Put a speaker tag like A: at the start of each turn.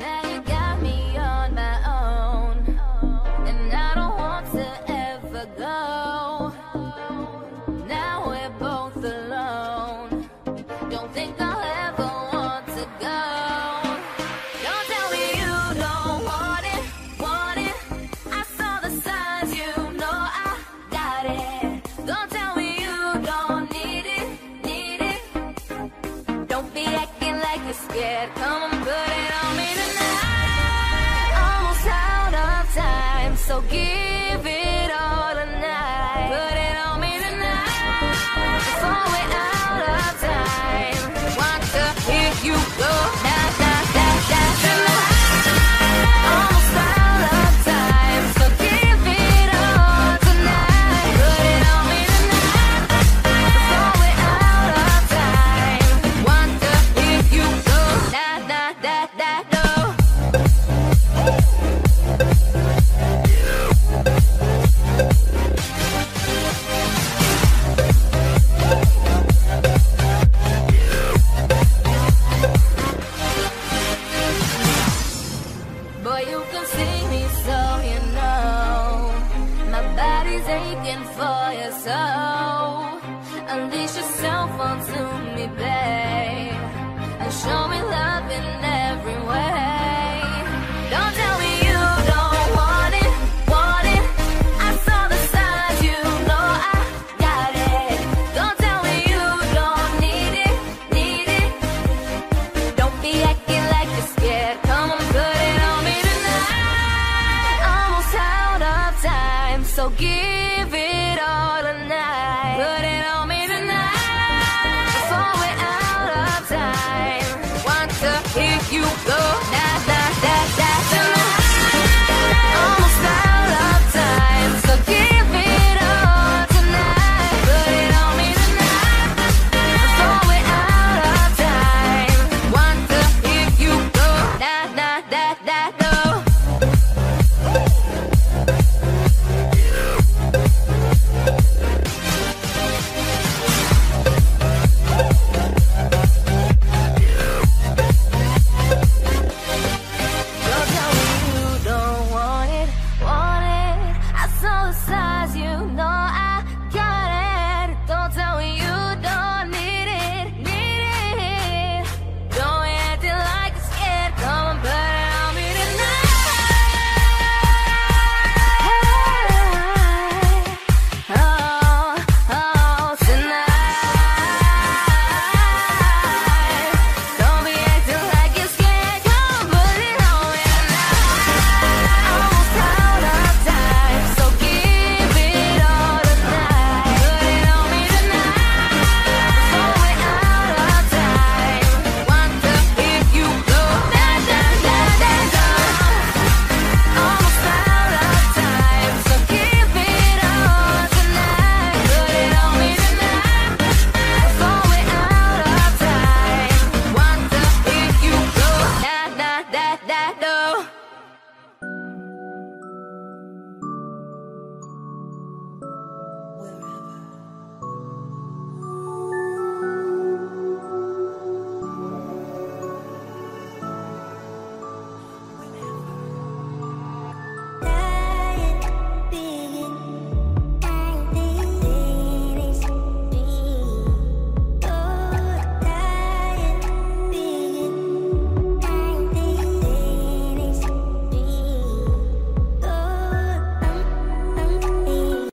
A: Now you got me on my own, and I don't want to ever go. Now we're both alone. Don't think I'll ever want to go. Don't tell me you don't want it, want it. I saw the signs, you know I got it. Don't tell me you don't need it, need it. Don't be acting like you're scared. Come on, put it on me tonight. Almost out of time, so give it all tonight. Put it on me tonight before we're out of time. Want to hear you go, da da da da tonight. Almost out of time, so give it all tonight. Put it on me tonight before we're out of time. Want to hear you go, da da da da do. Boy, you can see me, so you know my body's aching for you. So unleash yourself onto me, babe, and show me love in every way. Don't tell me you don't want it, want it. I saw the signs, you know I got it. Don't tell me you don't need it, need it. Don't be acting like you're scared. Come on, put it on me tonight. Almost out of time, so give it all tonight. Put it on me tonight before we're out of time. Want to hear you go.